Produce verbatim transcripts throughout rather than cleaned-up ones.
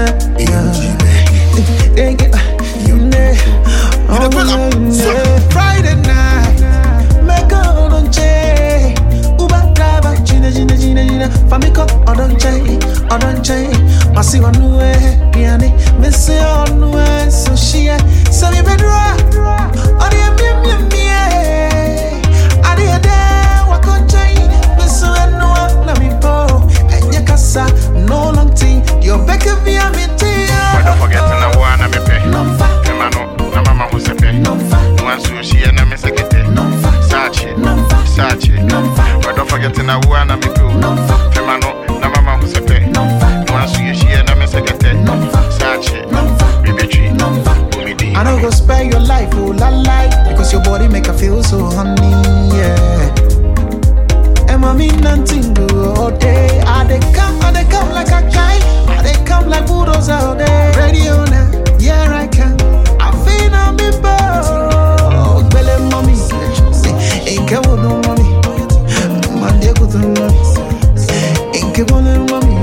Friday night, make a on J. Uber driver, Gina, Gina, Gina, Gina. Famiko, on J, on J. Massi on the way, Piani, Missy on the way, so she, so we been raw. On the me, me, me, I did there, walk on J. Miss and no one, let me go. And your casa, no long tea. You're back of me, I'm in tea. Don't forget to know one, I'm a pay. No fat. Na mama who's a pay. No fat. One sushi and a mesakete. No fat. Sachi. No fat. Sachi. No fat. But don't forget to know one, I'm a pay. No fat. Femano, na mama who's a pay. No fat. One sushi and a mesakete. No fat. Sachi. No fat. Baby tree. No fat. I don't go spare your life, oh la la, because your body make her feel so honey, yeah. And I mean nothing do all day. I they come, I they come like a guy. I they come like bulldozer all day. Radio now, yeah I can. I feel I'm in bold. Bele mommy, ain't care what no money. Man, they go to money. Ain't care what no money.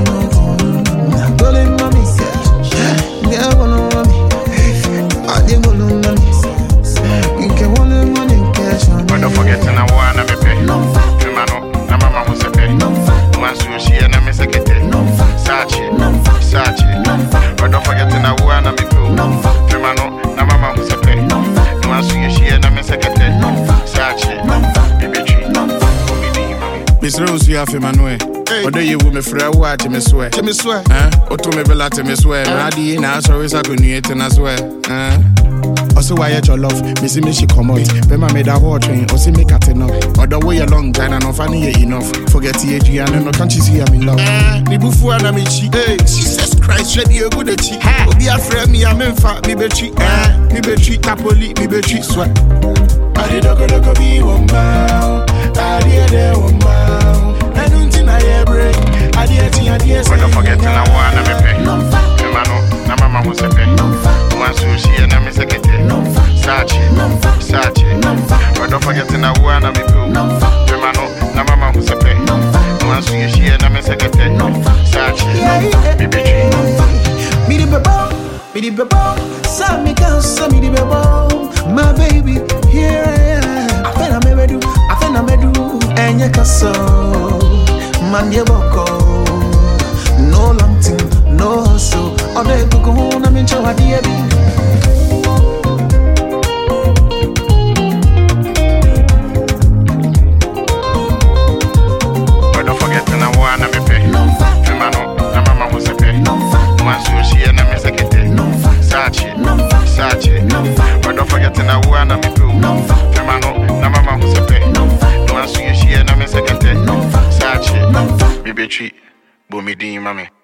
Bele mommy, yeah, what no money. I didn't go no money. You can want no money cash on. But don't forget to know one, I'm a pay. No fat. Femano, na mama who's a pay. No fat. One sushi and a mesakete. No fat. Sachi. No fat. Sachi. No fat. But don't forget to know one, I'm a pay. No fat. Femano, na mama who's a pay. No fat. One sushi and a mesakete. No fat. Sachi. No fat. Baby tree. No fat. Miss Rose, you have Emmanuel. Odo ye wo me frɛ wo ate me swear. Te me swear. Eh? Oto me bela te me swear. Radi na so resa ko nu ete na swear. Eh? Also why your love, me see me she come out. Bema me da whole train, or see me cat enough. Odo way a long time and no funny ye enough. Forget the age and no can't you see I'm in love. Eh? Ni bufu ana me chi. Hey, Jesus Christ, shed you good chi. Obi a friend me am fa me be chi. Eh? Me be chi tapoli, me be chi swear. I did go go be one man. I did there one man. I break. I did it, I did it. But don't forget to know one, I'm a pay. No fat. Femano, na mama who's a pay. No fat. One sushi and a mesakete. No fat. Sachi. No fat. Sachi. No fat. But don't forget to know one, I'm a pay. No fat. Femano, na mama who's a pay. No fat. One sushi and a mesakete. No fat. Sachi. Yeah, yeah. Baby tree. No fat. Me the bebo, me the bebo. Some me can, some me the bebo. My baby, here I am. I feel I'm a do, I feel I'm a do. And you can so. Man, you boko. No long thing, no hustle. All day go go home, I'm in chow dear be. But don't forget to know one, I'm a pay. No fat. Femano, na mama who's a pay. No fat. One sushi and a mesakete. No fat. Sachi. No fat. Sachi. No fat. But don't forget to know one, I'm a pay. No fat. Femano, na mama who's a pay. No fat. One sushi and a mesakete. No fat. Sachi. No fat. Baby tree. Boom me din, mommy.